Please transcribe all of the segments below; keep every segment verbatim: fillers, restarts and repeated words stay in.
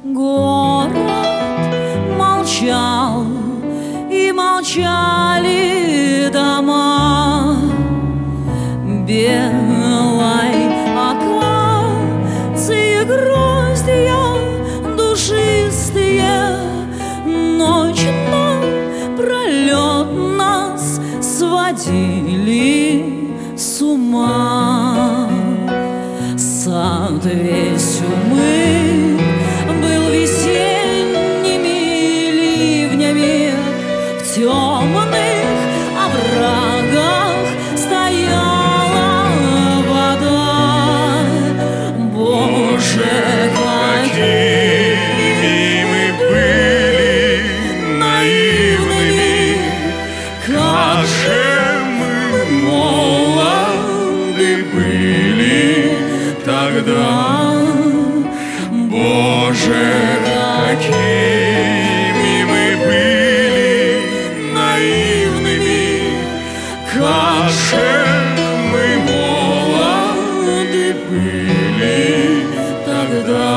Город молчал, и молчали дома. Белой акации гроздья душистые, ночь напролет нас сводили с ума. Сад весь умыт был весенними ливнями, в темных оврагах стояла вода. Боже, какими мы были наивными, как же мы молоды были тогда. Боже, какими мы были наивными, как же мы молоды были тогда.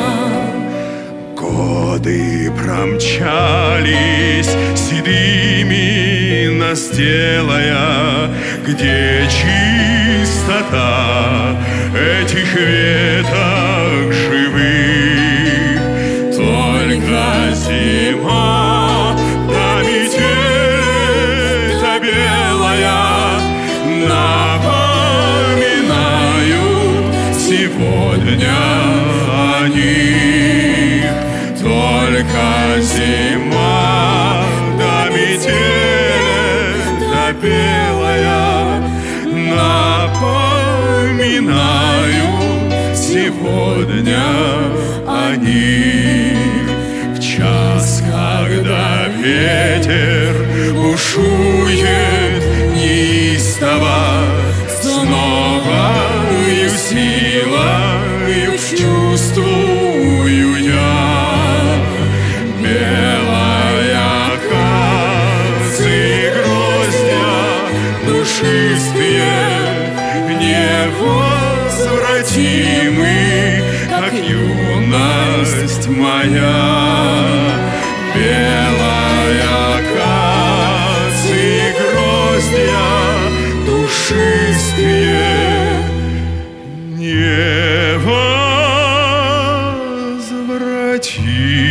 Годы промчались седыми, нас делая, где чистота этих веток живых. Только зима да метель-то белая напоминают сегодня о них. Только зима да метель-то белая напоминают сегодня о них. В час, когда ветер бушует неистово, с новою силою чувствую я. Белая акация гроздья душистые, невозвратимы, как юность моя. Белая акация гроздья душистые, невозвратимы.